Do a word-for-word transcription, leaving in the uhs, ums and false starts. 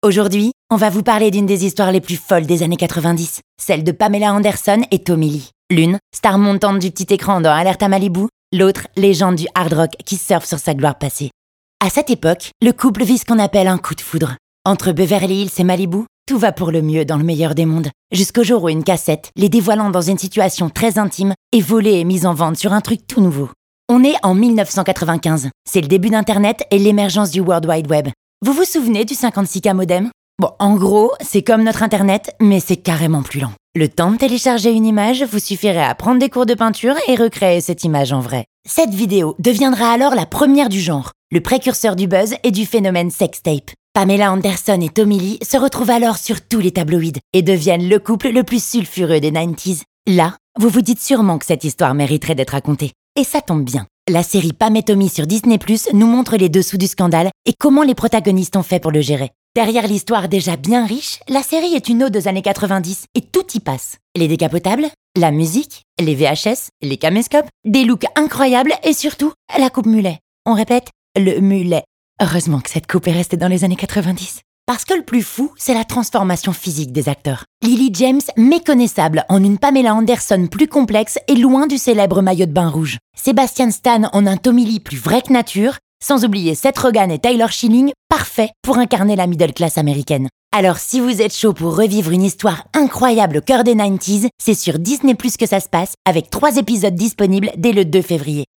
Aujourd'hui, on va vous parler d'une des histoires les plus folles des années quatre-vingt-dix, celle de Pamela Anderson et Tommy Lee. L'une, star montante du petit écran dans Alerte à Malibu, l'autre, légende du hard rock qui surfe sur sa gloire passée. À cette époque, le couple vit ce qu'on appelle un coup de foudre. Entre Beverly Hills et Malibu, tout va pour le mieux dans le meilleur des mondes, jusqu'au jour où une cassette, les dévoilant dans une situation très intime, est volée et mise en vente sur un truc tout nouveau. On est en dix-neuf cent quatre-vingt-quinze, c'est le début d'Internet et l'émergence du World Wide Web. Vous vous souvenez du cinquante-six K modem ? Bon, en gros, c'est comme notre Internet, mais c'est carrément plus lent. Le temps de télécharger une image vous suffirait à prendre des cours de peinture et recréer cette image en vrai. Cette vidéo deviendra alors la première du genre, le précurseur du buzz et du phénomène sextape. Pamela Anderson et Tommy Lee se retrouvent alors sur tous les tabloïds et deviennent le couple le plus sulfureux des nineties. Là, vous vous dites sûrement que cette histoire mériterait d'être racontée. Et ça tombe bien. La série Pam et Tommy sur Disney plus, nous montre les dessous du scandale et comment les protagonistes ont fait pour le gérer. Derrière l'histoire déjà bien riche, la série est une ode aux années quatre-vingt-dix et tout y passe. Les décapotables, la musique, les V H S, les caméscopes, des looks incroyables et surtout, la coupe mulet. On répète, le mulet. Heureusement que cette coupe est restée dans les années quatre-vingt-dix. Parce que le plus fou, c'est la transformation physique des acteurs. Lily James, méconnaissable en une Pamela Anderson plus complexe et loin du célèbre maillot de bain rouge. Sebastian Stan en un Tommy Lee plus vrai que nature, sans oublier Seth Rogen et Taylor Schilling, parfait pour incarner la middle class américaine. Alors si vous êtes chaud pour revivre une histoire incroyable au cœur des nineties, c'est sur Disney plus que ça se passe, avec trois épisodes disponibles dès le deux février.